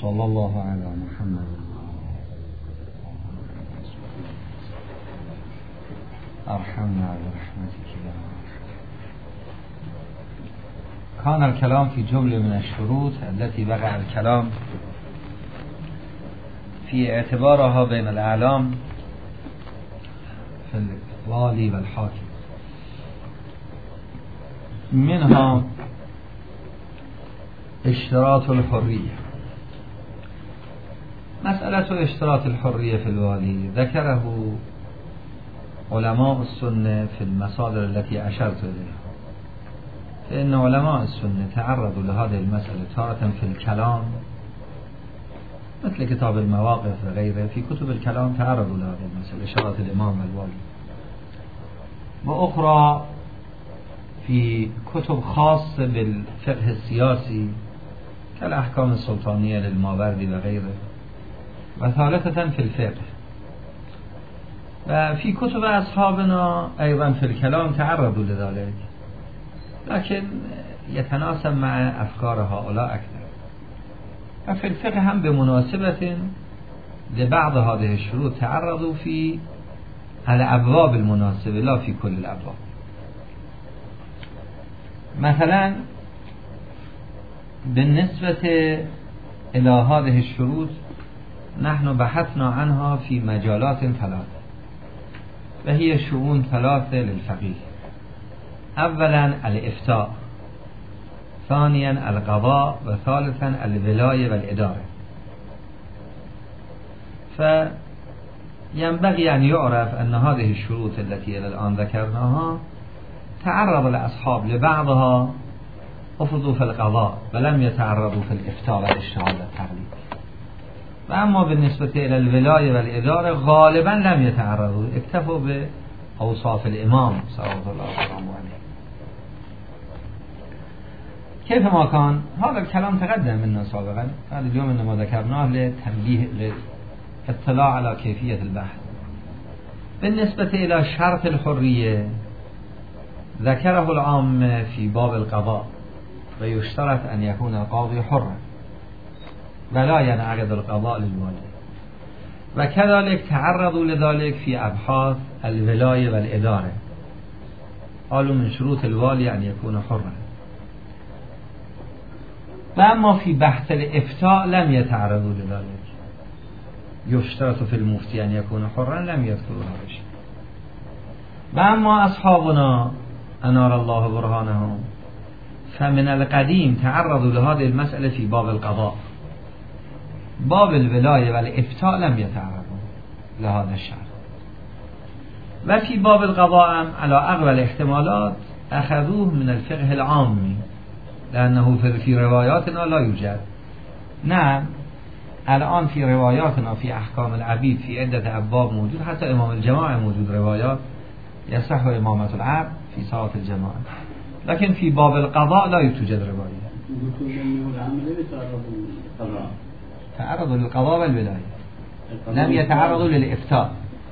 صلی الله علی محمد. ارحمنا برحمتك يا رب. كان الكلام في جملة من الشروط التي وقع الكلام في اعتبارها بين الأعلام في الوالي والحاكم. منها اشتراط الحرية. مسألة اشتراط الحرية في الوالي ذكره علماء السنة في المصادر التي أشرت إليها، فإن علماء السنة تعرضوا لهذه المسألة تارة في الكلام مثل كتاب المواقف وغيره. في كتب الكلام تعرضوا لهذه المسألة إشارة الإمام والوالي، وأخرى في كتب خاصة بالفقه السياسي كالأحكام السلطانية للماوردي وغيره، وثالثة في الفقه. وفي كتب أصحابنا أيضا في الكلام تعرضوا لذلك، لكن يتناسب مع أفكار هؤلاء أكثر. وفي الفقه هم بمناسبة لبعض هذه الشروط تعرضوا في الأبواب المناسبة لا في كل الأبواب. مثلا بالنسبة إلى هذه الشروط نحن بحثنا عنها في مجالات ثلاثة، وهي شؤون ثلاثة للفقيه. أولا الإفتاء، ثانيا القضاء، وثالثا الولاية والإدارة. فينبغي أن يعرف أن هذه الشروط التي إلى الآن ذكرناها تعرض الأصحاب لبعضها أفضوا في القضاء ولم يتعرضوا في الإفتاء والاجتهاد والتقليد، وأما بالنسبة إلى الولاية والإدارة غالبا لم يتعرضوا، اكتفوا بأوصاف الإمام صلوات الله وسلامه عليه. كيف ما كان هذا الكلام تقدم منا سابقا، هذا اليوم إنما ذكرناه لتنبيه للاطلاع على كيفية البحث. بالنسبة إلى شرط الحرية ذكره العام في باب القضاء، ويشترط أن يكون القاضي حرا ولا ينعقد القضاء للوالي، وكذلك تعرضوا لذلك في أبحاث الولاية والإدارة، قالوا من شروط الوالي أن يكون حرا. وأما في بحث الإفتاء لم يتعرضوا لذلك، يشترط في المفتي أن يكون حرا، لم يذكروا هذا الشيء. وأما أصحابنا أنار الله برهانهم فمن القديم تعرضوا لهذه المسألة في باب القضاء. باب الولاية والإفتاء لم يتعرضوا لهذا الشرط. وفي باب القضاء على أغلب الاحتمالات أخذوه من الفقه العامي، لأنه في رواياتنا لا يوجد. نعم الآن في رواياتنا في أحكام العبيد في عدة أبواب موجود، حتى إمام الجماعة موجود روايات يصح إمامة العبد في صلاة الجماعة، لكن في باب القضاء لا توجد رواية. تعرضوا للقضاء والولاية، لم يتعرضوا للإفتاء.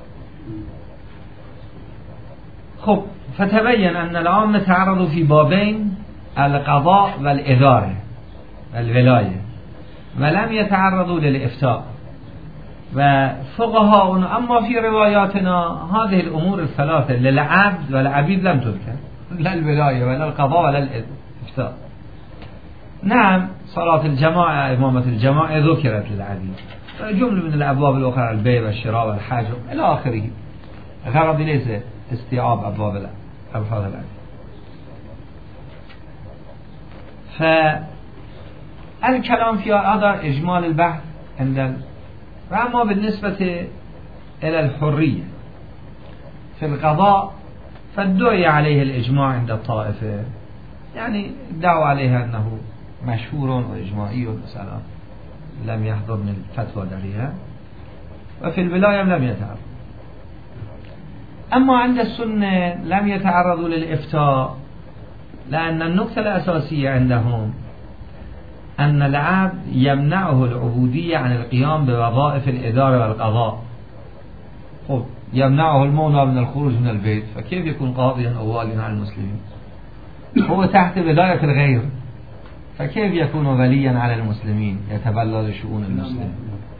خب فتبين أن العامة تعرضوا في بابين، القضاء والإدارة والولاية، ولم يتعرضوا للإفتاء. وفقهاؤنا أما في رواياتنا هذه الأمور الثلاثة للعبد والعبيد لم تذكر، لا الولاية ولا القضاء ولا الإفتاء. نعم صلاة الجماعة إمامة الجماعة ذكرت للعبيد، جملة من الأبواب الأخرى البيع والشراء والحج إلى آخره، غرض ليس استيعاب أبواب العبيد. فالكلام في هذا إجمال البحث عند. وأما بالنسبة إلى الحرية في القضاء فادعي عليه الإجماع عند الطائفة، يعني ادعوا عليها أنه مشهور وإجماعي مثلا، لم يحضر من الفتوى عليها. وفي الولاية لم يتعرض. أما عند السنة لم يتعرضوا للإفتاء، لأن النقطة الأساسية عندهم أن العبد يمنعه العبودية عن القيام بوظائف الإدارة والقضاء. خب يمنعه المولى من الخروج من البيت، فكيف يكون قاضيا أو واليا على المسلمين؟ هو تحت ولاية الغير، فكيف يكون وليا على المسلمين يتولى شؤون المسلمين؟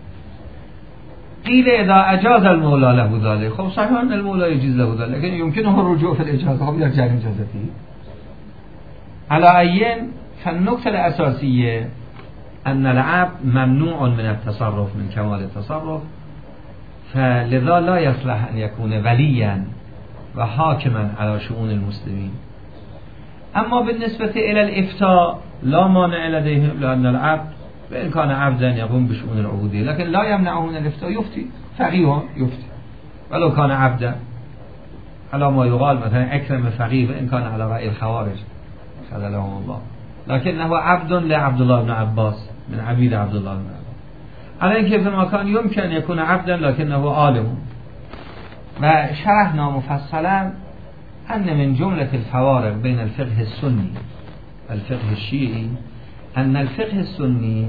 قيل إذا أجاز المولى له ذلك. خب صحيح أن المولى يجيز له ذلك، لكن يمكنه الرجوع في الإجازة، خب يرجع إجازته. على أيين فالنقطة الأساسية أن العبد ممنوع من التصرف، من كمال التصرف، فلذا لا يصلح أن يكون وليا وحاكما على شؤون المسلمين. أما بالنسبة إلى الإفتاء لا مانع لديهم، لأن العبد وإن كان عبدا يقوم بشؤون العبودية، لكن لا يمنعه من الإفتاء. يفتي فقيه يفتي ولو كان عبدا، على ما يقال مثلا أكرم فقيه وإن كان على رأي الخوارج خذلهم الله، لكنه عبد لعبد الله بن عباس من عبيد عبد الله بن عباس. على كيف ما كان يمكن أن يكون عبدا لكنه عالم. وشرحنا مفصلا أن من جملة الفوارق بين الفقه السني والفقه الشيعي أن الفقه السني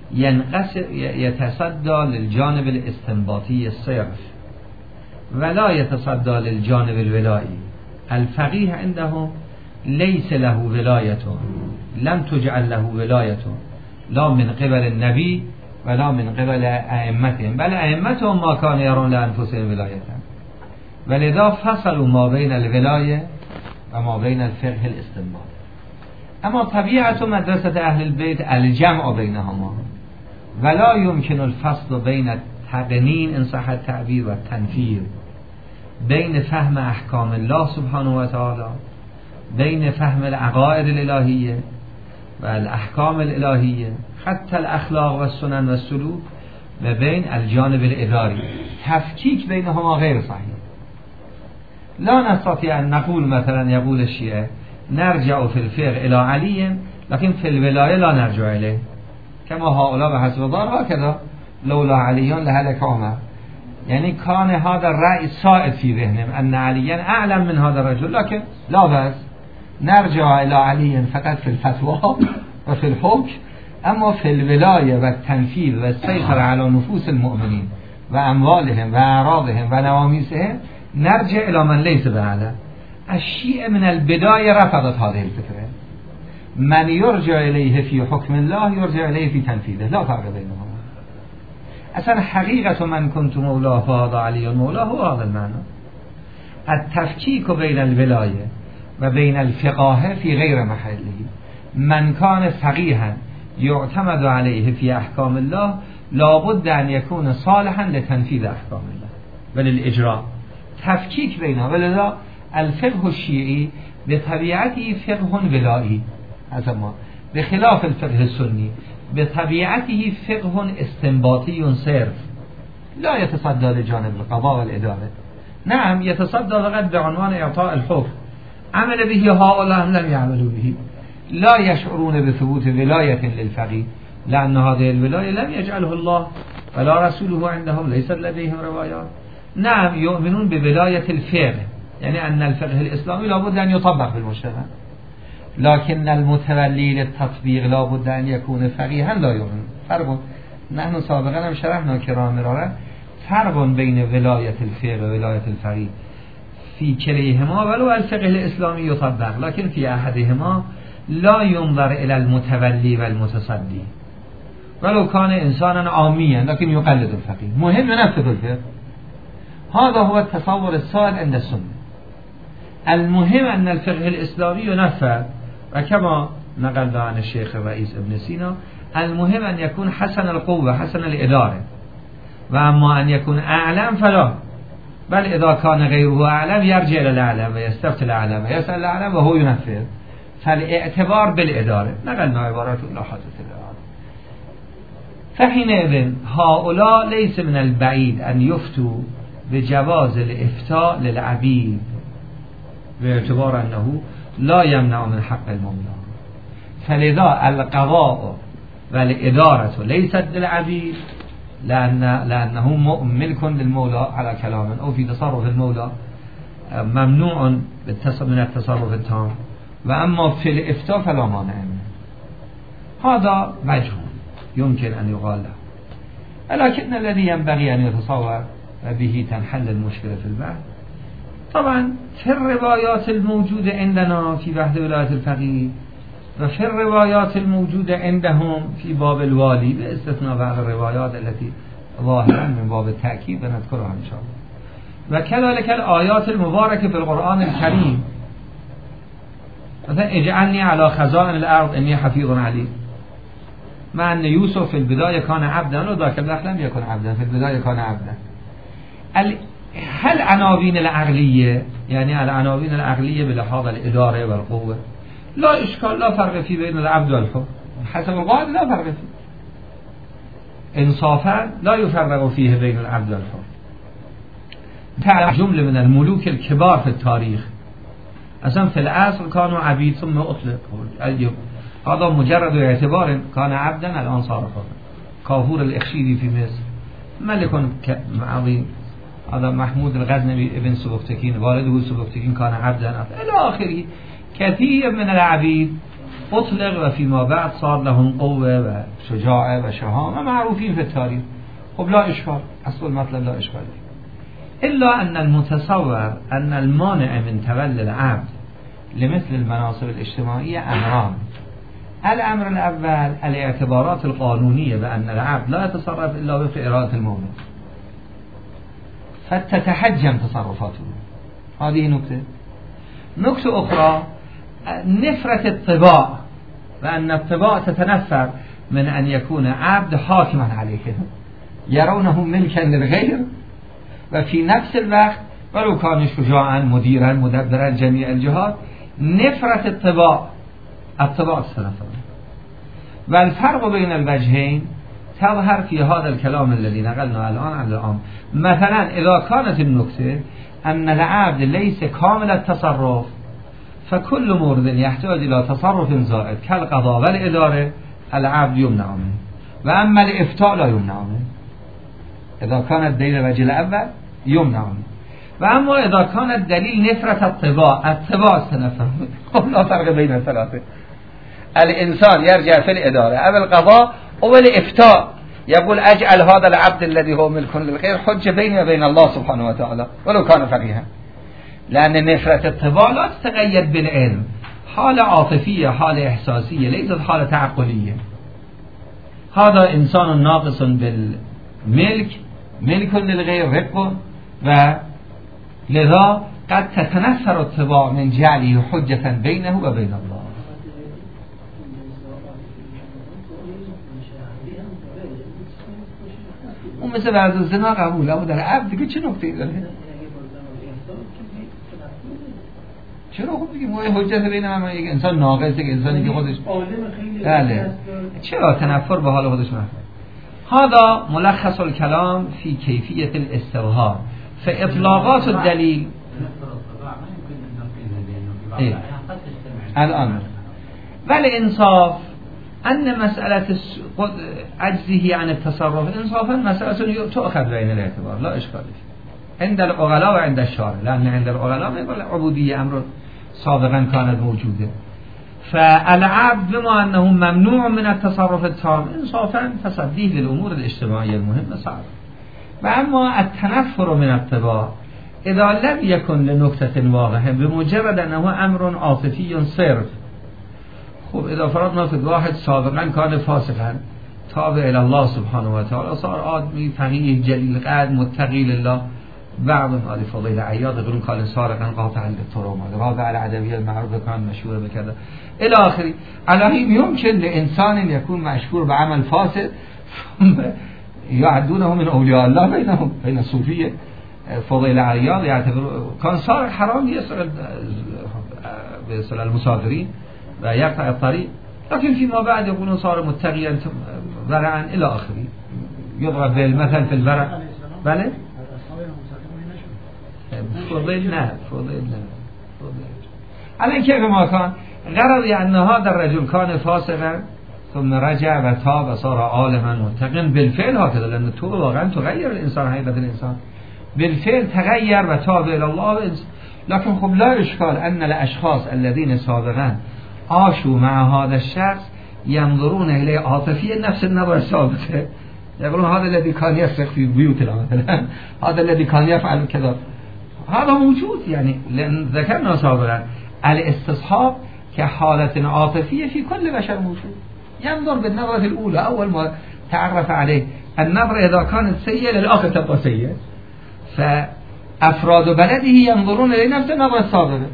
يتصدى للجانب الاستنباطي الصرف ولا يتصدى للجانب الولائي. الفقيه عنده ليس له ولاية، لم تجعل له ولاية لا من قبل النبي ولا من قبل أئمتهم، بل أئمتهم ما كانوا يرون لأنفسهم ولاية، ولذا فصلوا ما بين الولاية وما بين الفقه الاستنباطي. اما طبيعة مدرسة اهل البيت الجمع بينهما، ولا يمكن الفصل بين التقنين ان صح التعبير والتنفيذ، بين فهم احکام الله سبحانه وتعالى، بين فهم العقائد الالهية والاحکام الالهية حتى الاخلاق والسنن والسلوك، و بين الجانب الاداری. تفکیک بینهما غیر صحیح. لا نستطيع أن نقول مثلا يقول الشيعة نرجع في الفقه إلى علي لكن في الولاية لا نرجع إليه، كما هؤلاء بحسب دار هكذا لولا عليان لهلك عمر. يعني كان هذا الرأي صائب في ذهنهم أن عليا أعلم من هذا الرجل، لكن لا بأس نرجع إلى علي فقط في الفتوى وفي الحكم، أما في الولاية والتنفيذ والسيطرة على نفوس المؤمنين وأموالهم وأعراضهم ونواميسهم نرجع إلى من ليس بأعلى. الشيعة من البداية رفضت هذه الفكرة. من يرجع إليه في حكم الله يرجع إليه في تنفيذه، لا فرق بينهما. أصلا حقيقة من كنت مولاه فهذا علي مولاه هو هذا المعنى. التفكيك بين الولاية وبين الفقاهة في غير محله. من كان فقيها يعتمد عليه في أحكام الله لابد أن يكون صالحا لتنفيذ أحكام الله وللإجراء. تفکیک بینها، ولذا الفقه الشیعی بطبیعته فقه ولایی، ما بخلاف الفقه السنی بطبیعته فقه استنباطی صرف لا يتصدى لجانب القضاء والإدارة. نعم يتصدى فقط بعنوان إعطاء الحكم، عمل به هؤلاء لم يعملوا به، لا يشعرون بثبوت ولاية للفقيه، لأن هذه الولاية لم يجعله الله ولا رسوله عندهم، ليست لديهم روايات. نعم يؤمنون بولاية الفقه، يعني أن الفقه الإسلامي لابد أن يطبق في المجتمع، لكن المتولي للتطبيق لابد أن يكون فقيها لا يؤمن. فرق نحن سابقا هم شرحنا كرام مرارا فرق بين ولاية الفقه وولاية الفقيه في كليهما، ولو الفقه الإسلامي يطبق لكن في أحدهما لا ينظر إلى المتولي والمتصدي، ولو كان إنسانا عاميا لكن يقلد الفقيه، مهم ينفذ الفقه. هذا هو التصور السائد عند السنة. المهم أن الفقه الإسلامي ينفذ، وكما نقل عن الشيخ الرئيس ابن سينا المهم أن يكون حسن القوة حسن الإدارة، وأما أن يكون أعلم فلا، بل إذا كان غيره أعلم يرجع إلى الأعلم ويستفتي الأعلم ويسأل الأعلم وهو ينفذ. فالاعتبار بالإدارة. نقلنا عبارات لا حدث الإدارة. فحينئذ هؤلاء ليس من البعيد أن يفتوا بجواز الإفتاء للعبيد باعتبار أنه لا يمنع من حق المولى، فلذا القضاء والإدارة ليست للعبيد لأنه ملك للمولى على كلام، أو في تصرف المولى ممنوع من التصرف التام، وأما في الإفتاء فلا مانع منه. هذا مجهول يمكن أن يقال له، لكن الذي ينبغي أن يتصور به تنحل المشكلة في البحث. طبعا في الروايات الموجودة عندنا في بحث ولاية الفقيه و فی الروایات الموجوده عندهم فی باب الوالی به استثناء بعض الروایات التي ظاهرا من باب تأکید بنذكرها ان شاء الله و كذلك الآیات المبارکه فی القرآن الکریم مثلا اجعلنی علی خزائن الارض انی حفیظ علیم مع ان یوسف فی البدایه کان عبدا و ذاک الوقت لم یکن عبدا فی البدایه کان عبدا هل عناوین العقلیه یعنی العناوین العقلیه بلحاظ الاداره و القوه لا اشکال لا فرق فی بین العبد و الحر حسب القاعده لا فرق فی انصافا لا يفرق فيه بين العبد والحر جمله من الملوك الكبار في التاريخ اصلا في الاصل كانوا عبيد ثم اطلق هذا مجرد اعتبار كان عبدا الان صار حرا كافور الاخشيدي في مصر ملك عظيم هذا محمود الغزنوي ابن سبكتكين والده سبكتكين كان عبدا الى اخره كثير من العبيد اطلق و فيما بعد صار لهم قوه و شجاعه و شهامه معروفين في التاريخ خب لا اشكال اصل المطلب لا اشكال الا ان المتصور ان المانع من تولي العبد لمثل المناصب الاجتماعيه امران الامر الاول الاعتبارات القانونيه بان العبد لا يتصرف الا وفق اراده المولى فتتحجم تصرفاته هذه نكته اخرى نفرة الطباع وأن الطباع تتنفر من أن يكون عبد حاكما عليه يرونه ملكا للغير وفي نفس الوقت ولو كان شجاعا مديرا مدبرا جميع الجهات نفرة الطباع تتنفر والفرق بين الوجهين تظهر في هذا الكلام الذي نقلنا الآن عن العام مثلا إذا كانت النكتة أن العبد ليس كامل التصرف فكل مورد يحتاج إلى تصرف زائد كالقضاء والإدارة العبد يمنع منه وأما الإفتاء لا يمنع منه إذا كان الدليل الوجه الأول يمنع منه وأما إذا كان الدليل نفرة الطباع تنفر لا فرق بين الثلاثة الإنسان يرجع في الإدارة أو القضاء أو الإفتاء يقول أجعل هذا العبد الذي هو ملك للغير حجة بيني وبين الله سبحانه وتعالى ولو كان فقيها لأن نفرة الطباع لا تتقيد بالعلم حالة عاطفية حالة إحساسية ليست حالة تعقلية هذا إنسان ناقص بالملك ملك للغير رق ولذا قد تتنفر الطباع من جعله حجة بينه وبين الله ومثل بعض الزنا قبول اما در عبد دیگه چه نکته ای داره چرا خب دیگه ما حجت بین هم یک انسان ناقصه که انسانی که خودش بله چرا تنفر به حال خودش نفر هذا ملخص الكلام في كيفية الاستظهار فإطلاقات الدليل الآن والإنصاف أن مسألة عجزه عن التصرف إنصافا مسألة تؤخذ بعين الاعتبار لا إشكال عند العقلاء وعند الشارع لأن عند العقلاء ما يقول عبودية أمر سابقا كانت موجودة فالعبد بما أنه ممنوع من التصرف التام إنصافا تصديه للأمور الاجتماعية المهمة صعب وأما التنفر من الطباع إذا لم يكن لنكتة واضحة بمجرد أنه أمر عاطفي صرف خب اذا فرضنا في واحد سابقا كان فاسقا تابع الى الله سبحانه وتعالى صار آدمی فقیه جلیل قدر متقی لله بعض از فضیل عیاض يقولون كان سارقا قاطعا للطرق رابع العدوية المعروف كان مشهور بكذا الى اخره على يمكن لانسان يكون مشهور بعمل فاسد يعدونه من اولياء الله بينهم بين الصوفيه فضيل عياض يعتبر كان سارق حرام يسرق بيسرق المسافرين و يقطع الطريق لكن فيما بعد يقولون صار متقيا ورعا الى اخره يضرب بالمثل في الورع بله فضيل نه الان كيف ما كان غرض ان هذا الرجل كان فاسقا ثم رجع و تاب و صار عالما متقا بالفعل هكذا لان تو واقعا تغير الانسان حقيقة الانسان بالفعل تغير و تاب الى الله لكن خب لا اشكال ان الاشخاص الذين سابقا عاشوا مع هذا الشخص ينظرون إليه عاطفيا نفس النظر السابقة يقولون هذا الذي كان يسرق في بيوتنا مثلا هذا الذي كان يفعل كذا هذا موجود يعني لأن ذكرنا سابقا الاستصحاب که حالت عاطفیه فی کل بشر موجود. ينظر بالنظرة الأولى أول ما تعرف عليه النظر إذا كانت سيئة للآخر تبقى سيئة، فأفراد بلده ينظرون لنفس النظرة السابقة.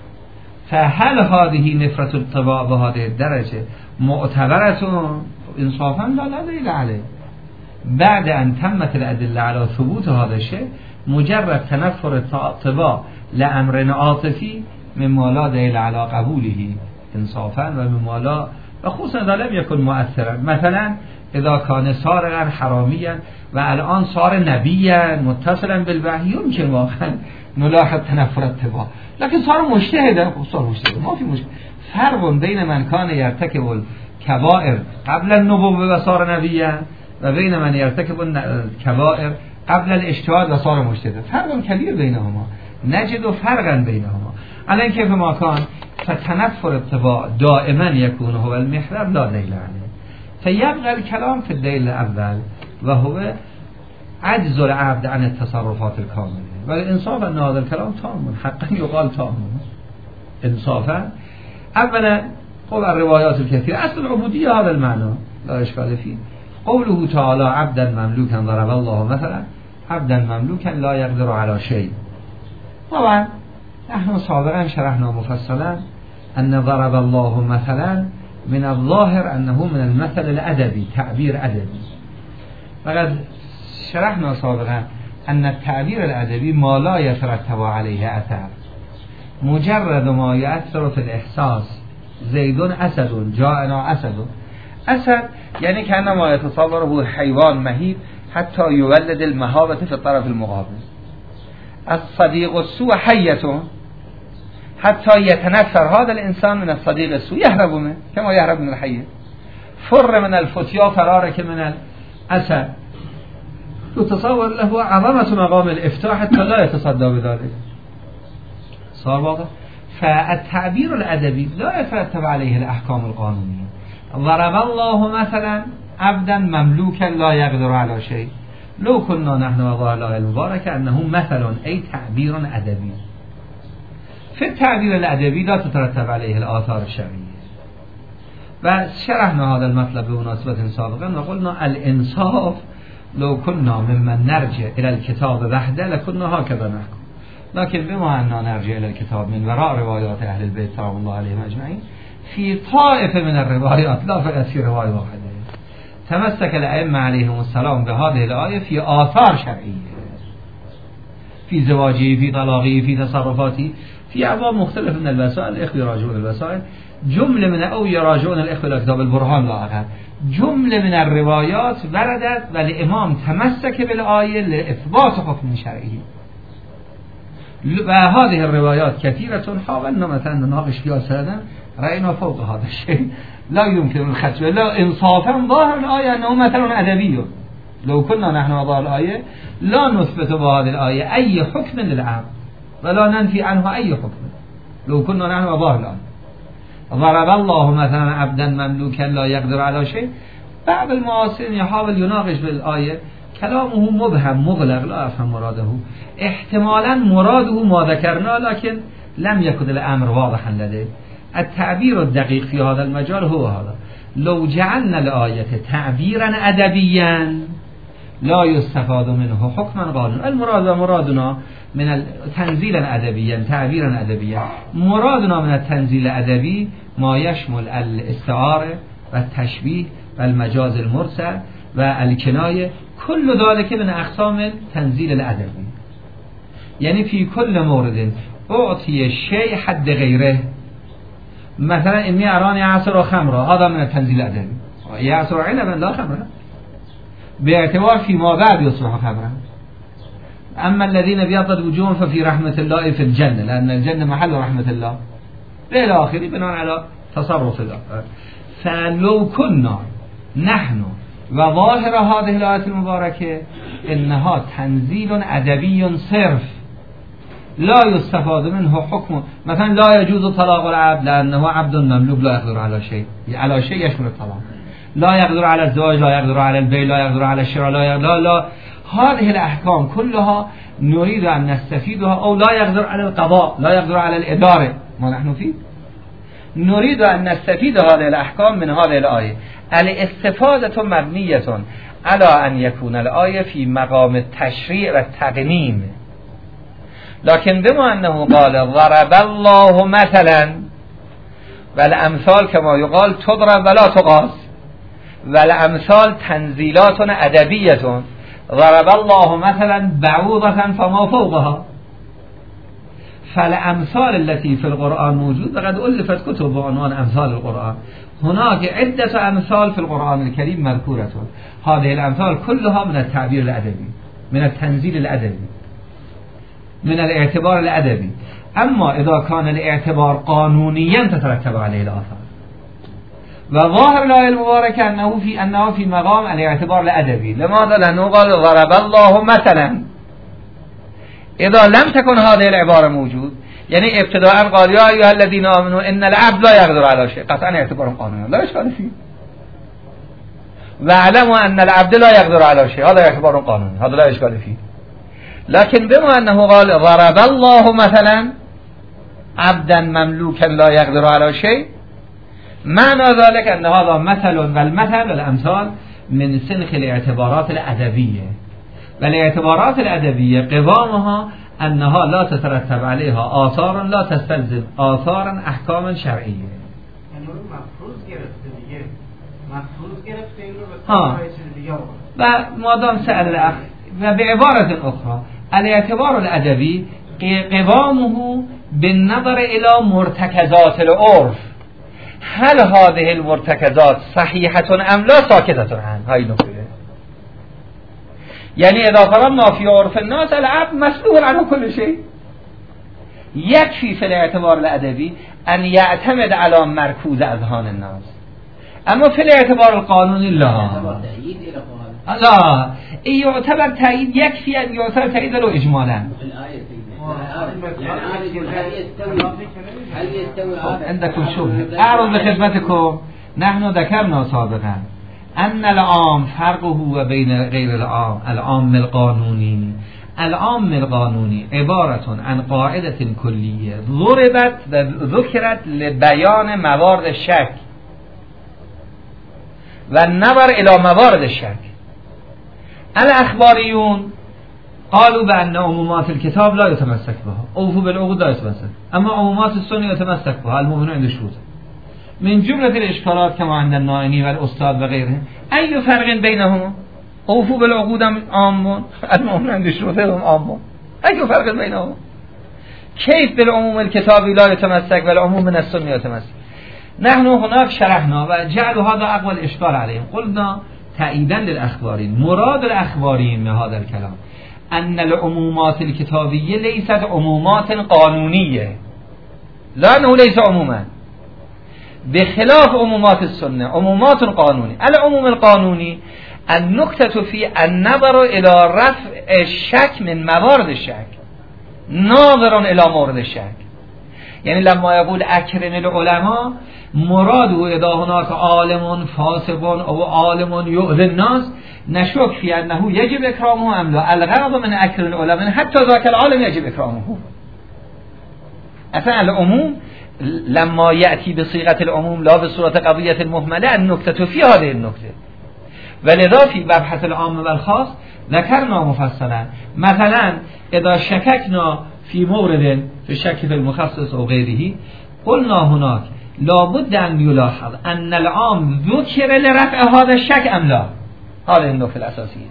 فهل هذه نفرة الطباع بهذه الدرجة معتبرة إنصافا؟ لا دليل عليه. بعد أن تمت الأدلة على ثبوت هذا الشيء، مجرد تنفر الطباع لأمر عاطفي مما لا دليل على قبوله إنصافا ومما لا، وخصوصا إذا لم يكن مؤثرا. مثلا إذا كان سارقا حراميا و الآن صار نبيا متصلا بالوحی، يمكن واقعا نلاحظ تنفر الطباع، لكن صار مجتهدا. صار مجتهدا، ما في مشكلة. فرق بين من كان يرتكب الكبائر قبل النبوة وصار نبيا و بين من يرتكب الكبائر قبل الاجتهاد وصار مجتهدا، فرق كبير بينهما، نجد فرقا بينهما. الان كيف ما كان فتنفر الطباع دائما يكون هو المحور لا دليل عليه. فيبقى الكلام في الدليل الأول وهو عجز العبد عن التصرفات الكاملة. والإنصاف أن هذا الكلام تام، حقا يقال تام إنصافا. أولا قول الروايات الكثيرة، أصل العبودية هذا المعنى لا إشكال فيه. قوله تعالى عبدا مملوكا ضرب الله مثلا، عبدا مملوكا لا يقدر على شيء. طبعا نحن سابقا شرحنا مفصلا أن ضرب الله مثلا من الظاهر أنه من المثل الأدبي، تعبير أدبي. فقد شرحنا سابقا أن التعبير الأدبي ما لا يترتب عليه أثر، مجرد ما يأثر في الإحساس. زيد أسد، جاءنا أسد. أسد يعني كأنما يتصوره حيوان مهيب حتى يولد المهابة في الطرف المقابل. الصديق السوء حية حتى يتنفر هذا الإنسان من الصديق السوء، يهرب منه كما يهرب من الحية. فر من الفتيا فرارك من الأسد. يتصور له عظمة مقام الإفتاح حتى لا يتصدى بذلك. صار واضح؟ فالتعبير الأدبي لا يترتب عليه الأحكام القانونية. ضرب الله مثلا عبدا مملوكا لا يقدر على شيء، لو كنا نحن وضع الله المبارك أنه مثل أي تعبير أدبي. في التعبير الأدبي لا تترتب عليه الآثار الشرعية. وشرحنا هذا المطلب بمناسبة سابقا وقلنا الإنصاف لو كنا ممن نرجع إلى الكتاب وحده لكنا هكذا نحكم، لكن بما أننا نرجع إلى الكتاب من وراء روايات أهل البيت سلام الله عليهم أجمعين، في طائفة من الروايات لا فقط في رواية واحدة تمسك الأئمة عليهم السلام بهذه الآية في آثار شرعية، في زواجه، في طلاقه، في تصرفاته، في أبواب مختلف من الوسائل. الإخوة يراجعون الوسائل، جملة من أو يراجعون الإخوة لكتاب البرهان لاحقا، جملة من الروايات وردت والإمام تمسك بالآية لإثبات حكم شرعي. وهذه الروايات كثيرة، حاولنا مثلا نناقش فيها سنة رأينا فوق هذا الشيء لا يمكن الختم، لا إنصافا ظاهر الآية أنه مثلا أدبي. لو كنا نحن وضع الآية لا نثبت بهذه الآية أي حكم للعبد ولا ننفي عنه أي حكم. لو كنا نحن وضع الآية ضرب الله مثلا عبدا مملوكا لا يقدر على شيء، بعض المعاصرين يحاول يناقش بالآية، كلامه مبهم مغلق لا أفهم مراده، احتمالا مراده ما ذكرنا لكن لم يكن الأمر واضحا لديه. التعبير الدقيق في هذا المجال هو هذا: لو جعلنا الآية تعبيرا أدبيا لا يستفاد منه حكما قانونا. المراد ومرادنا من التنزيل أدبيا، تعبيرا أدبيا، مرادنا من التنزيل الأدبي ما يشمل الاستعارة والتشبيه والمجاز المرسل والكناية، كل ذلك من أقسام التنزيل الأدبي. يعني في كل مورد أعطي الشيء حد غيره. مثلا إني أراني عصر خمرة، هذا من التنزيل الأدبي، يعصر عنبا لا خمرة، باعتبار فيما بعد يصبح خمرا. أما الذين بيضت وجوههم ففي رحمة الله في الجنة، لأن الجنة محل رحمة الله إلى آخره بناء على تصرف الله. فلو كنا نحن وظاهر هذه الآية المباركة إنها تنزيل أدبي صرف لا يستفاد منه حكم، مثلا لا يجوز طلاق العبد لأنه عبد مملوك لا يقدر على شيء، على شيء يشمل الطلاق، لا يقدر على الزواج، لا يقدر على البيع، لا يقدر على الشراء، لا هذه الأحكام كلها نريد أن نستفيدها. أو لا يقدر على القضاء، لا يقدر على الإدارة، ما نحن فيه. نريد أن نستفيد هذه الأحكام من هذه الآية. الاستفادة مبنية على أن يكون الآية في مقام التشريع والتقنين، لكن بما أنه قال ضرب الله مثلا والأمثال كما يقال تضرب ولا تقاس، والأمثال تنزيلات أدبية، ضرب الله مثلا بعوضة فما فوقها. فالأمثال التي في القرآن موجود وقد ألفت كتب بعنوان أمثال القرآن، هناك عدة أمثال في القرآن الكريم مذكورة، هذه الأمثال كلها من التعبير الأدبي، من التنزيل الأدبي، من الاعتبار الأدبي. أما إذا كان الاعتبار قانونيا تترتب عليه الآثار، وظاهر الآية المباركة أنه في مقام الاعتبار الأدبي. لماذا؟ لأنه قال ضرب الله مثلا. إذا لم تكن هذه العبارة موجود، يعني ابتداء قال يا أيها الذين آمنوا إن العبد لا يقدر على شيء، قطعا اعتبار قانوني لا إشكال فيه. واعلموا أن العبد لا يقدر على شيء، هذا اعتبار قانوني، هذا لا إشكال فيه. لكن بما أنه قال ضرب الله مثلا عبدا مملوكا لا يقدر على شيء، معنى ذلك أن هذا مثل، والمثل والأمثال من سنخ الاعتبارات الأدبية، والاعتبارات الأدبية قوامها أنها لا تترتب عليها آثار، لا تستلزم آثارا أحكاما شرعية. و مادام سأل الأخ، و بعبارة أخرى الاعتبار الأدبي قوامه بالنظر إلى مرتكزات العرف، هل هذه المرتكزات صحيحة أم لا ساكتة عن هاي نقطة. يعني إذا فرضنا في عرف الناس العبد مسؤول عنه كل شيء، يكفي في الاعتبار الأدبي أن يعتمد على مركوز أذهان الناس. أما في الاعتبار القانوني لا، لا يعتبر تأييد، يكفي أن يعتبر تأييد له إجمالا. هل يستوي عندكم شبه؟ أعرض لخدمتكم، نحن ذكرنا سابقا أن العام فرقه بين غير العام. العام القانوني، العام القانوني عبارة عن قاعدة كلية ضربت وذكرت لبيان موارد الشك والنظر إلى موارد الشك. الأخباريون قالوا بأن عمومات الكتاب لا يتمسك بها، أوفوا بالعقود لا يتمسك، أما عمومات السنة يتمسك بها، المؤمنون عند الشروط. من جملة الإشكالات كما عند النائني والأستاذ وغيره، أي فرق بينهما؟ أوفوا بالعقود عام، المؤمنون عند الشروط هم عام، أي فرق بينهما؟ كيف بالعموم الكتابي لا يتمسك والعموم من السنة يتمسك؟ نحن هناك شرحنا وجعلوا هذا أقوى الإشكال عليهم. قلنا تأييدا للأخبارين، مراد الأخبارين من هذا الكلام أن العمومات الكتابية ليست عمومات قانونية، لأنه ليس عموما، بخلاف عمومات السنة عمومات قانونية. العموم القانوني النكتة في النظر إلى رفع الشك من موارد الشك، ناظر إلى مورد الشك. يعني لما يقول أكرم العلماء، مراده إذا هناك عالم فاسق أو عالم يؤذي الناس نشك في أنه يجب إكرامه أم لا. الغرض من أكرم العلماء حتى ذاك العالم يجب إكرامه. أصلا العموم لما يأتي بصيغة العموم لا بصورة قضية مهملة، النكتة في هذه النكتة. ولذا في مبحث العام والخاص ذكرنا مفصلا، مثلا إذا شككنا في مورد في الشك في المخصص أو غيره، قلنا هناك لابد أن يلاحظ أن العام ذكر لرفع هذا الشك أم لا. هذه النقطة الأساسية.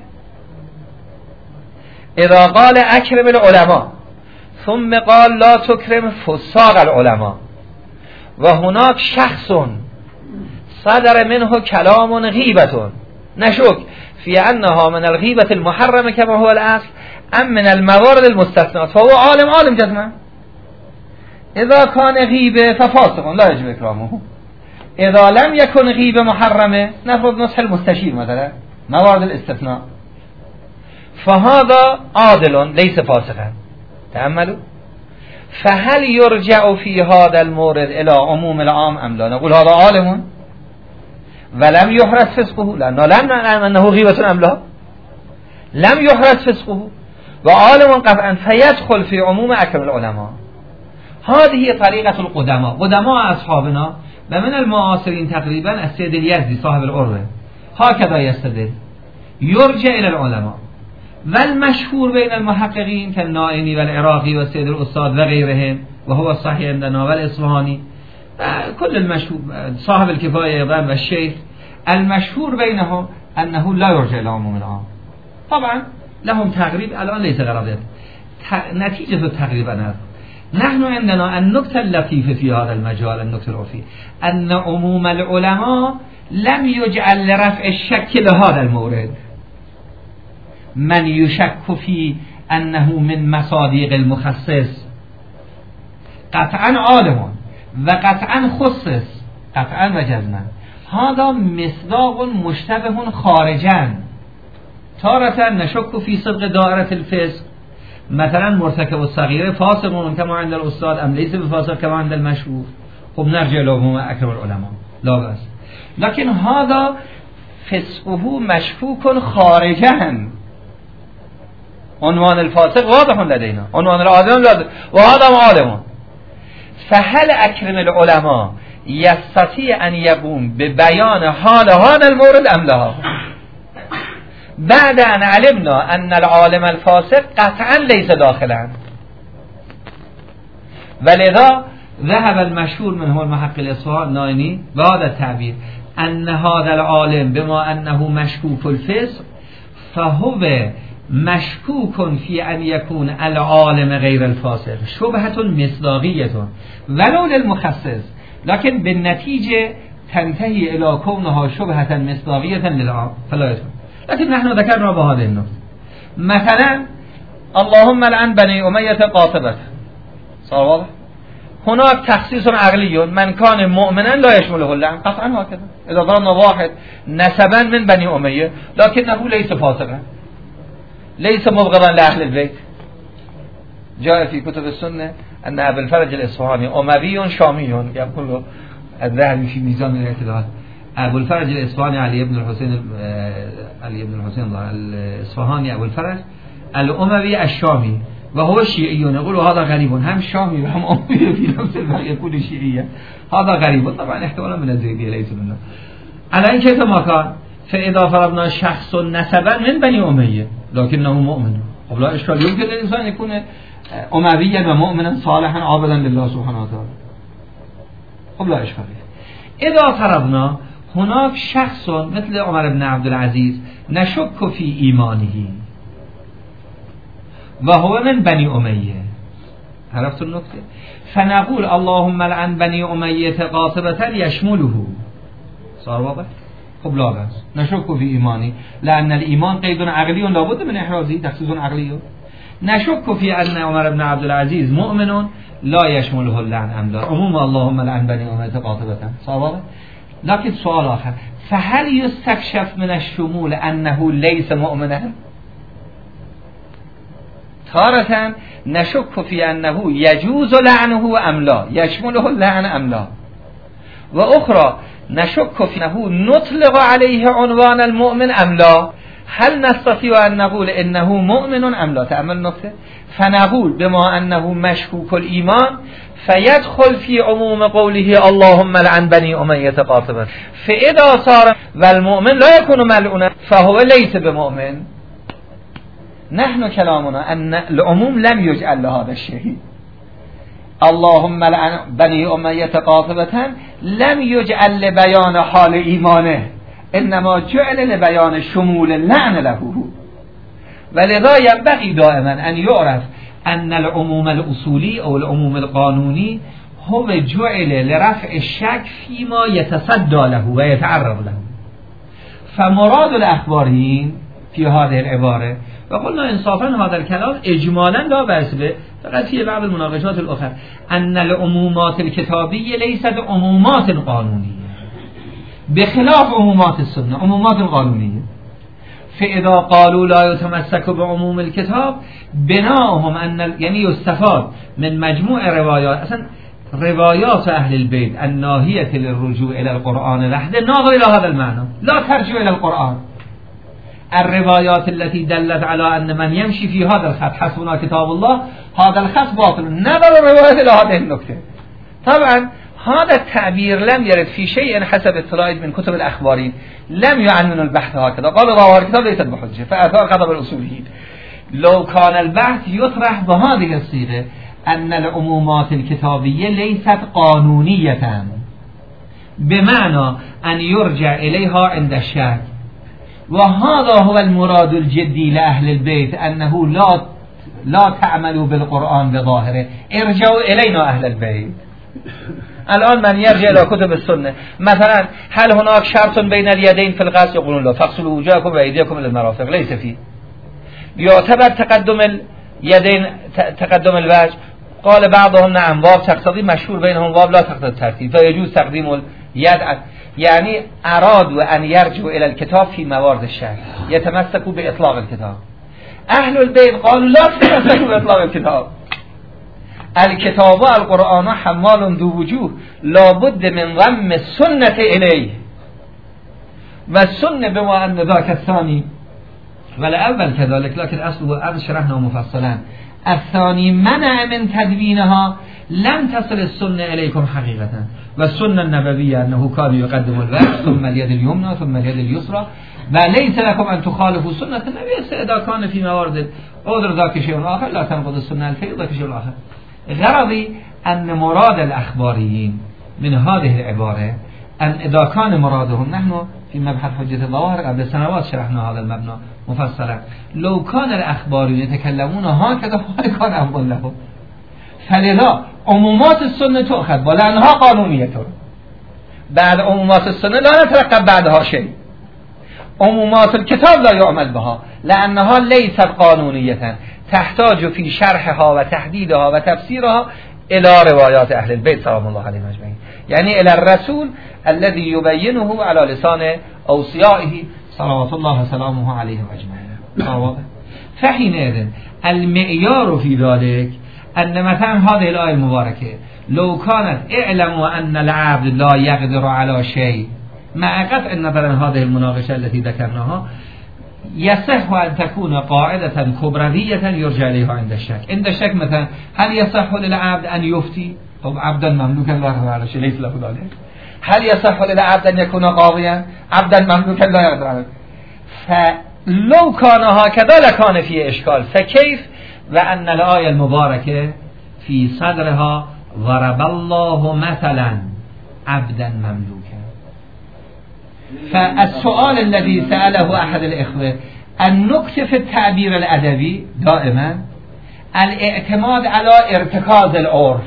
إذا قال أكرم العلماء ثم قال لا تكرم فساق العلماء، وهناك شخص صدر منه كلام غيبة، نشك في أنها من الغيبة المحرمة كما هو الأصل أم من الموارد المستثنات، فهو عالم جزما. إذا كان غيبة ففاسق لا يجب إكرامه. إذا لم يكن غيبة محرمة، نفرض نصح المستشير مثلا، موارد الاستثناء، فهذا عادل ليس فاسقا. تأملوا. فهل يرجع في هذا المورد إلى عموم العام أم لا؟ نقول هذا عالم ولم يحرز فسقه، لأنه لم نعلم أنه غيبة أم لا، لم يحرز فسقه وعالم قطعا، فيدخل في عموم أكرم العلماء. هذه طریقة القدماء، قدماء اصحابنا و من المعاصرین تقریبا السید الیزدی صاحب العروة هكذا يستدل يرجع الى العلماء. والمشهور بين المحققين كالنائینی والعراقی و سید الاستاد و غیرهم و هو الصحیح عندنا والاصفهانی كل المشهور صاحب الكفاية ايضا والشيخ المشهور بينهم انه لا يرجع الى عموم العام. طبعا لهم تقريب الان ليس غرض نتيجة تقريبا. نحن عندنا النكتة اللطيفة في هذا المجال، النكتة العرفية أن عموم العلماء لم يجعل لرفع الشك لهذا المورد من يشك في أنه من مصادیق المخصص قطعا عالم و قطعا خصص قطعا و جزما. هذا مصداق مشتبه خارجا. تارة نشك في صدق دائرة الفسق، مثلا مرتكب الصغيره فاسق كما عند الاستاد ام ليس بفاسق كما عند المشهور. خب نرجع لهم اكرم العلماء لا بأس. لكن هذا فسقه مشكوك خارجا. عنوان الفاسق واضح لدينا، عنوان العالم وهذا عالم. فهل اكرم العلماء يستطيع ان يقوم ببيان حال هذا المورد ام لا؟ بعد ان علمنا ان العالم الفاسق قطعا ليس داخلا. ولذا ذهب المشهور منه المحقق الاصفهاني النائینی بهذا التعبير ان هذا العالم بما انه مشكوك الفسق فهو مشكوك في ان يكون العالم غير الفاسق شبهة مصداقية ولو للمخصص، لكن بالنتيجة تنتهي الى كونها شبهة مصداقية للعام فلا يدخل. لكن نحن ذكرنا بهذه النقطة مثلا اللهم لعن بني أمية قاطبة، صار واضح؟ هناك تخصيص عقلي من كان مؤمنا لا يشمله اللعن قطعا هكذا. إذا ضربنا واحد نسبا من بني أمية لكنه ليس فاسقا ليس مبغضا لأهل البيت، جاء في كتب السنة أن أبا الفرج الإصفهاني أموي شامي يقول الذهبي في ميزان الاعتدال ابو الفرج الاصفهاني علي بن الحسين الاصفهاني ابو الفرج الاموي الشامي وهو شيعي يقول هذا غريب، هم شامي وهم اموي في نفس الوقت يقول شيعيا، هذا غريب. طبعا احتمالا من الزيدية ليس منه. على ان كيف ما كان فاذا فرضنا شخص نسبا من بني اميه لكنه مؤمن، قبل اشكال يمكن الانسان يكون امويا ومؤمنا صالحا عابدا لله سبحانه وتعالى قبل اشكال. اذا فرضنا هناك شخص مثل عمر بن عبد العزيز نشك في إيمانه وهو من بني أمية، عرفت النقطة؟ فنقول اللهم لعن بني أمية قاطبة يشمله، صار واضح؟ خب لا بأس نشك في إيمانه لأن الإيمان قيد عقلي لابد من إحرازه تخصيص عقلي. نشك في أن عمر بن عبد العزيز مؤمن لا يشمله اللعن أم لا، عموم اللهم لعن بني أمية قاطبة، صار واضح؟ لكن سؤال آخر، فهل يستكشف من الشمول أنه ليس مؤمنا؟ تارة نشك في أنه يجوز لعنه أم لا، يشمله اللعن أم لا، وأخرى نشك في أنه نطلق عليه عنوان المؤمن أم لا، هل نستطيع أن نقول إنه مؤمن أم لا؟ تأمل نقطة. فنقول بما أنه مشكوك الإيمان فيدخل في عموم قوله اللهم لعن بني أمية قاطبة، فإذا صار والمؤمن لا يكون ملعونا فهو ليس بمؤمن. نحن كلامنا أن العموم لم يجعل لهذا الشيء. اللهم لعن بني أمية قاطبة لم يجعل لبيان حال إيمانه، إنما جعل لبيان شمول اللعن له. ولذا ينبغي دائما أن يعرف أن العموم الأصولي أو العموم القانوني هو جعل لرفع الشك فيما يتصدى له ويتعرض له. فمراد الأخباريين في هذه العبارة وقلنا إنصافا هذا الكلام إجمالا لا بأس به، فقط في بعض المناقشات الأخرى أن العمومات الكتابية ليست عمومات قانونية بخلاف عمومات السنة، عمومات قانونية. فإذا قالوا لا يتمسك بعموم الكتاب بناؤهم أن يعني يستفاد من مجموع روايات، أصلا روايات أهل البيت الناهية للرجوع إلى القرآن وحده ناظر إلى هذا المعنى، لا ترجع إلى القرآن. الروایات التي دلت على ان من يمشي في هذا الخط حسبنا كتاب الله هذا الخط باطل نظر الروايات الى هذه النكته. طبعا هذا التعبير لم يرد في شيء حسب اطلاعي من كتب الاخبارين، لم يعنون البحث هكذا، قالوا رواه الكتاب ليست بحجه فاثار غضب الاصوليين. لو كان البحث يطرح بهذه الصيغه ان العمومات الكتابيه ليست قانونيه بمعنى ان يرجع اليها عند الشك، وهذا هو المراد الجدي لأهل البيت انه لا تعملوا بالقرآن بظاهره، ارجعوا الينا اهل البيت. الان من يرجع الى كتب السنه مثلا هل هناك شرط بين اليدين في الغسل؟ يقولون لا، فاغسلوا وجوهكم وايديكم الى المرافق، ليس فيه. يعتبر تقدم اليدين تقدم الوجه؟ قال بعضهم نعم، واو تقتضي، مشهور بينهم واو لا تقتضي الترتيب فيجوز تقديم اليد. يعني ارادوا ان يرجعوا الى الكتاب في موارد الشك، يتمسكوا باطلاق الكتاب. اهل البيت قالوا لا تتمسكوا باطلاق الكتاب، الكتاب والقرآن حمال ذو وجوه لابد من ضم السنة إليه، والسنة بما أن ذاك الثاني والأول كذلك، لكن أصله أن شرحنا مفصلا. الثاني منع من تدوينها، لم تصل السنة إليكم حقيقة. والسنة النبوية أنه كان يقدم الوجه ثم اليد اليمنى ثم اليد اليسرى، وليس لكم أن تخالفوا سنة النبي إذا كان في موارد عذر ذاك شيء آخر لا تنقض السنة الفيض ذاك شيء آخر. غرضي أن مراد الأخباريين من هذه العبارة أن إذا كان مرادهم، نحن في مبحث حجة الظواهر قبل سنوات شرحنا هذا المبنى مفصلا، لو كان الأخباريون يتكلمون هكذا كان أفضل لهم. فلذا عمومات السنة تؤخذ ولأنها قانونية، بعد عمومات السنة لا نترقب بعدها شيء. عمومات الكتاب لا يعمل بها لأنها ليست قانونية، تحتاج في شرحها وتحديدها وتفسيرها إلى روايات أهل البيت سلام الله عليهم أجمعين، يعني إلى الرسول الذي يبينه على لسان أوصيائه صلوات الله وسلامه عليهم أجمعين. فحينئذ المعيار في ذلك أن مثلا هذه الآية المباركة لو كانت اعلموا أن العبد لا يقدر على شيء، مع قطع النظر عن هذه المناقشة التي ذكرناها، يصح أن تكون قاعدة كبروية يرجع إليها عند الشك. عند الشك مثلا هل يصح للعبد أن يفتي؟ طب عبدا مملوكا لا يقدر على شيء ليس له ذلك. هل يصح للعبد أن يكون قاضيا؟ عبدا مملوكا لا يقدر على شيء. فلو كان هكذا لكان فيه إشكال. فكيف وأن الآية المباركة في صدرها ضرب الله مثلا عبدا مملوكا. فالسؤال الذي سأله أحد الإخوة، النكتة في التعبير الأدبي دائما الاعتماد على ارتكاز العرف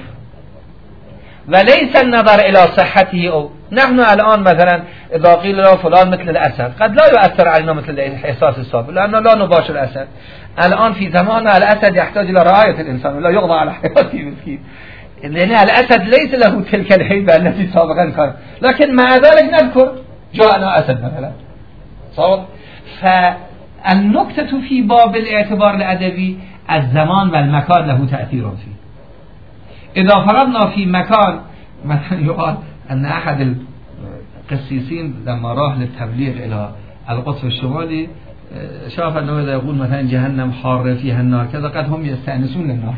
وليس النظر إلى صحته. أو نحن الآن مثلا إذا قيل له فلان مثل الأسد قد لا يؤثر علينا مثل الإحساس السابق لأنه لا نباشر الأسد. الآن في زماننا الأسد يحتاج إلى رعاية الإنسان ولا يقضى على حياته مسكين، لأن الأسد ليس له تلك الهيبة التي سابقا كان، لكن مع ذلك نذكر جاءنا أسد مثلا صور. فالنكتة في باب الاعتبار الأدبي الزمان والمكان له تأثير فيه. إذا فرضنا في مكان مثلا يقال أن أحد القسيسين لما راح للتبليغ إلى القطب الشمالي شاف أنه إذا يقول مثلا جهنم حار فيها النار كذا قد هم يستأنسون النار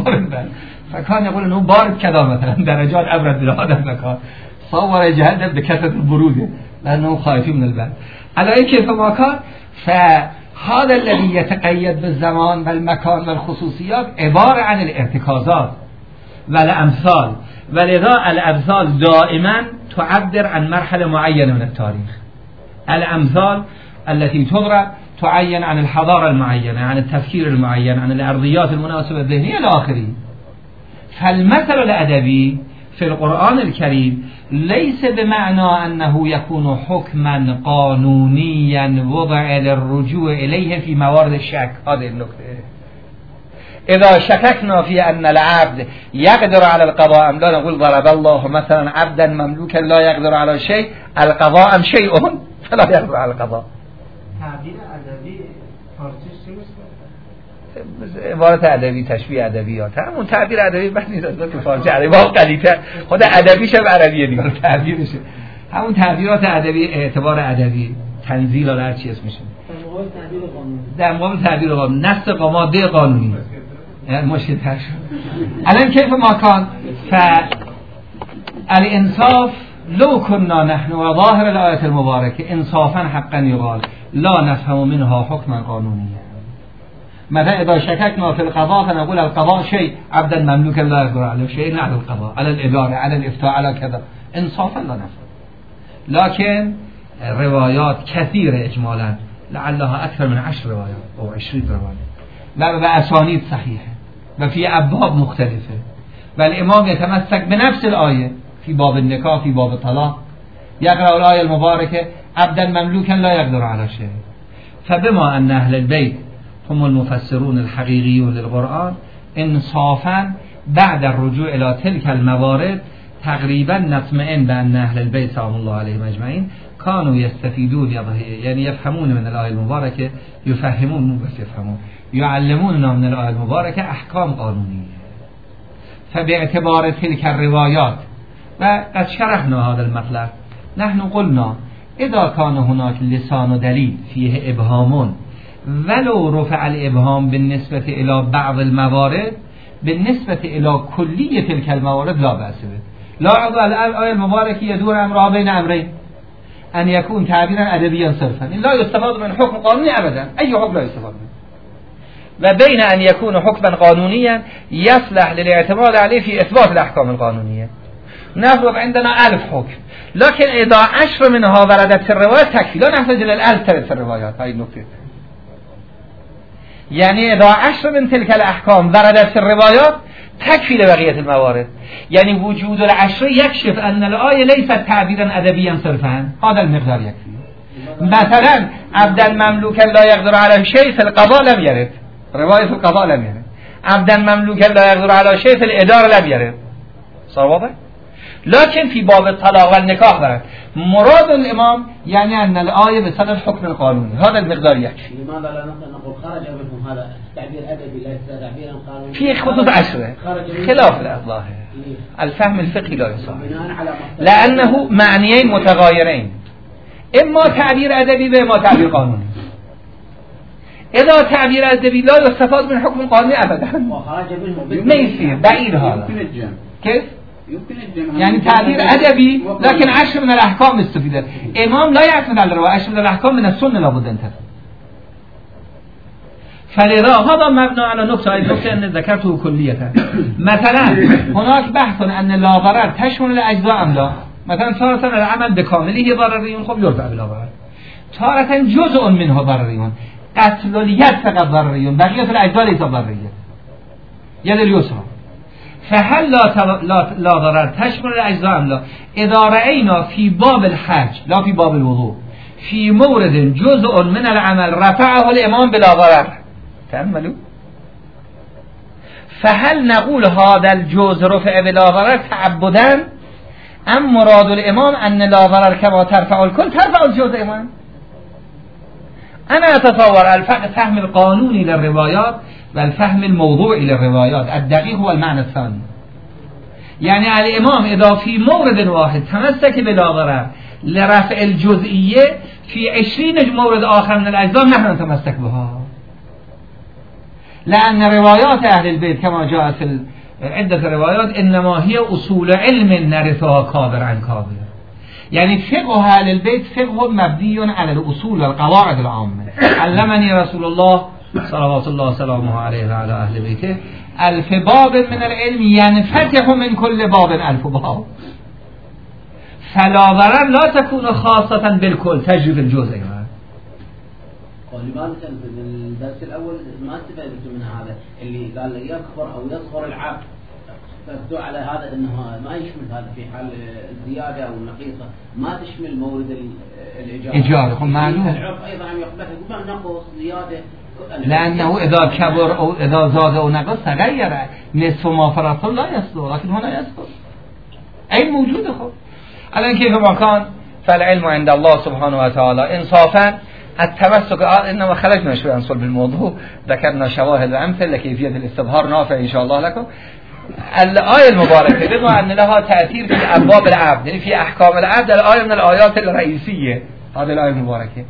فكان يقول أنه بارد كذا مثلا درجات أبرد إلى هذا المكان، صور جهنم بكثرة البرودة لأنه خايفين من البرد. على أي كيف ما كان، فهذا الذي يتقيد بالزمان والمكان والخصوصيات عبارة عن الارتكازات والأمثال، ولذا الأمثال دائما تعبر عن مرحلة معينة من التاريخ. الأمثال التي تضرب تعين عن الحضارة المعينة، عن التفكير المعين، عن الأرضيات المناسبة الذهنية إلى آخره. فالمثل الأدبي في القرآن الكريم ليس بمعنى أنه يكون حكما قانونيا وضع للرجوع إليه في موارد الشك. هذه النقطة. إذا شككنا في أن العبد يقدر على القضاء أم لا نقول ضرب الله مثلا عبدا مملوكا لا يقدر على شيء، القضاء أم شيء فلا يقدر على القضاء. تعبیر ادبی فارسیش چیست؟ عبارت ادبی تشبیه ادبیات همون تعبیر ادبی بعد نیست از تو فارسی عربی واقعا قلیته خود ادبیش هم عربیه دیگه تعبیرشه همون تعبیرات ادبی اعتبار ادبی تنزیل ولا هر چی اسمش در مقابل تعبیر قانونی نص ماده قانونی یعنی مشکل تر شد. الان کیف ما کان الانصاف لو كنا نحن و ظاهر الآیت المبارکه انصافا حقا یقال لا نفهم منها حکما قانونیا. مثلا اذا شككنا في القضاء فنقول القضاء شيء عبدا مملوكا لا يقدر عليه شيء على القضاء على الاداره على الافتاء على كذا انصافا لا نفهم. لكن روايات كثيرة اجمالا لعلها اكثر من 10 روايات او 20 رواية و اسانید صحيحة وفي ابواب مختلفة والامام يتمسك بنفس الآية في باب النكاح في باب الطلاق يقرأ الآية المباركة عبدا مملوكا لا يقدر على شيء. فبما ان اهل البيت هم المفسرون الحقيقيون للقرآن انصافا بعد الرجوع الى تلك الموارد تقریبا نطمئن بأن أهل البيت سلام الله عليهم أجمعين كانوا يستفيدون يعني يفهمون من الآية المباركة يفهمون مو بس يفهمون يعلموننا من الآية المباركة أحكام قانونية. فباعتبار تلك الروايات وقد شرحنا هذا المطلب نحن قلنا إذا كان هناك لسان دليل فيه إبهام ولو رفع الإبهام بالنسبة إلى بعض الموارد بالنسبة إلى كلية تلك الموارد لا بأس به. لا عضو الآية المباركة يدور أمرها بين أمرين أن يكون تعبيرا أدبيا صرفا لا يستفاد من حكم قانوني أبدا أي حكم لا يستفاد منه وبين أن يكون حكما قانونيا يصلح للاعتماد عليه في إثبات الأحكام القانونية. نفرض عندنا 1000 حكم لكن إذا 10 منها وردت في الروايات تكفي لا نحتاج إلى 1000 ترد في الروايات. هاي النقطة يعني إذا 10 من تلك الأحكام وردت في الروايات تكفي لبقية الموارد. يعني وجود 10 يكشف أن الآية ليست تعبيرا أدبيا صرفا هذا المقدار يكفي. مثلا عبدا مملوكا لا يقدر على شيء في القضاء لم يرد رواية في القضاء لم يرد عبدا مملوكا لا يقدر على شيء في الإدارة لم يرد صوابه. لكن في باب الطلاق والنكاح ورد. مراد الإمام يعني أن الآية بسبب الحكم القانوني هذا المقدار يكفي. لماذا لا نقول خرج منهم هذا تعبير أدبي ليس تعبيرا قانوني في خطوط 10 خلاف الأظاهر الفهم الفقهي لا يصح لأنه معنيين متغايرين إما تعبير أدبي وإما تعبير قانوني. إذا تعبير أدبي لا يستفاد من حكم قانوني أبدا ما يصير بعيد هذا. كيف؟ يعني تعبير أدبي لكن 10 من الأحكام استفيدت. إمام لا يعتمد على الرواية 10 من الأحكام من السنة لابد أن تفهم. فلذا هذا مبنى على نقطة أن ذكرته كلية. مثلا هناك بحث أن لا ضرر تشمل الأجزاء أم لا. مثلا تارة العمل بكامله ضرري خب يرفع بلا ضرر تارة جزء منه ضرري قتل اليد فقط ضرري بقية الأجزاء ليس ضررية يد اليسرى. فهل لا ضرر تشمل الأجزاء أم لا. إذا رأينا في باب الحج لا في باب الوضوء في مورد جزء من العمل رفعه الإمام بلا ضرر تأملوا فهل نقول هذا الجزء رفع بلا ضرر تعبدا أم مراد الإمام أن لا ضرر كما ترفع الكل ترفع الجزء إمام. أنا أتصور الفهم القانوني للروايات والفهم الموضوعي للروايات الدقيق هو المعنى الثاني. يعني الإمام إذا في مورد واحد تمسك بلا ضرر لرفع الجزئية في 20 مورد آخر من الأجزاء نحن نتمسك بها لأن روايات أهل البيت كما جاء في عدة روايات إنما هي أصول علم نرثها كابر عن كابر. يعني فقه أهل البيت فقه مبني على الأصول والقواعد العامة. علمني رسول الله صلوات الله وسلامه عليه وعلى أهل بيته 1000 باب من العلم ينفتح من كل باب 1000 باب. فلا ضرر لا تكون خاصة بالكل تجري الجزء. ولماذا كان في الدرس الأول ما استفدت من هذا اللي قال يكبر أو يصغر العبد فاستوى على هذا أنه ما يشمل هذا في حال الزيادة أو النقيصة ما تشمل مورد الإجارة. معلوم. العرف أيضا عم يقبله يقول نقص زيادة لأنه إذا كبر أو إذا زاد أو نقص تغير نصف ما فرض لا يصدر لكن هنا يصدر أي موجود خب. الآن كيف ما كان فالعلم عند الله سبحانه وتعالى إنصافا التمسك إنما خرجنا شوي عن صلب الموضوع ذكرنا شواهد وأمثل لكيفية الاستظهار نافع إن شاء الله لكم. الآية المباركة بما أن لها تأثير في أبواب العبد يعني في أحكام العبد الآية من الآيات الرئيسية هذه الآية المباركة.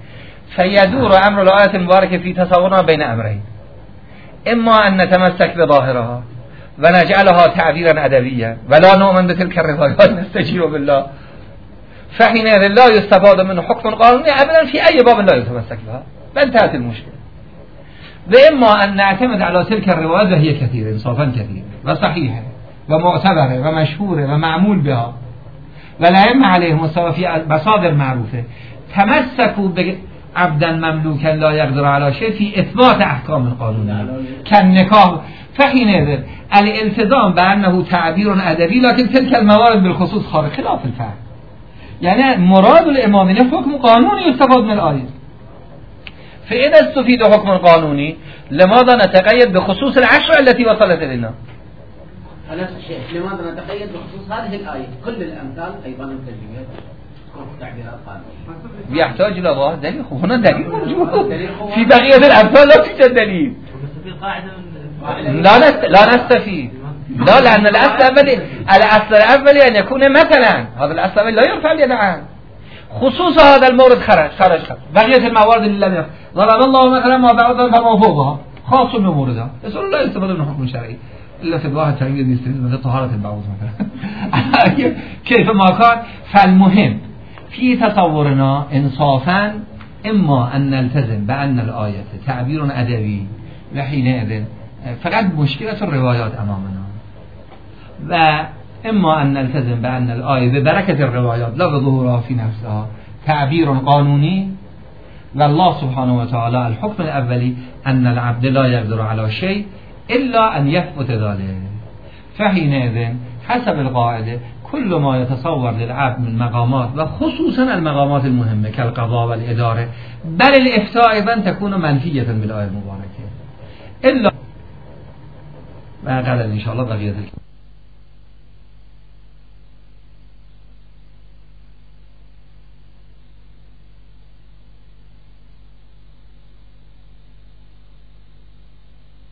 فیدور امر الآیت المبارکه فی تصورنا بین امرین، اما ان نتمسک بظاهرها و نجعلها تعبیرا ادبیا ولا نؤمن بتلك الروايات نستجير بالله فحينئذ لا يستفاد من حكم قانوني ابدا في اي باب لا يتمسك بها فانتهت المشكله. واما ان نعتمد على تلك الروايات وهي كثيره انصافا كثيره وصحيحه ومعتبره ومشهوره ومعمول بها والائمه عليهم السلام في مصادر معروفه تمسكوا عبدا مملوكا لا يقدر على شيء في اثبات احكام القانون كالنكاح فحينئذ الالتزام بانه تعبير ادبي لكن تلك الموارد بالخصوص خارج خلاف الفهم. يعني مراد الامامين حكم قانوني يستفاد من الآية. فإذا استفيد حكم قانوني لماذا نتقيد بخصوص العشرة التي وصلت إلينا؟ نفس الشيء، لماذا نتقيد بخصوص هذه الآية؟ كل الأمثال أيضا التجريبية تعبيرات قانونية. بيحتاج إلى ظاهر دليل. هنا دليل موجود. في بقية الأمثال لا توجد دليل. لا نستفيد. لا، لأن الأصل الأولي أن يكون مثلا، هذا الأصل الأولي لا يرفع اليد عنه. خصوص هذا المورد خرج. بقية الموارد اللي لم يرفع. ضرب الله مثلا ما بعضها فما فوقها خاص من موردها. يسأل الله يستفاد من حكم شرعي إلا في الواحد تنقل يستفيد من طهارة البعوض مثلا. كيف ما كان، فالمهم في تصورنا إنصافا إما أن نلتزم بأن الآية تعبير أدبي وحينئذ فقط مشكلة الروايات أمامنا، وإما أن نلتزم بأن الآية ببركة الروايات لا بظهورها في نفسها تعبير قانوني، والله سبحانه وتعالى الحكم الأولي أن العبد لا يقدر على شيء إلا أن يثبت ذلك. فحينئذ حسب القاعدة كل ما يتصور للعبد من مقامات وخصوصا المقامات المهمة كالقضاء والإدارة بل الإفتاء أيضا تكون منفية بالآية المباركة إلا ما قال إن شاء الله بقية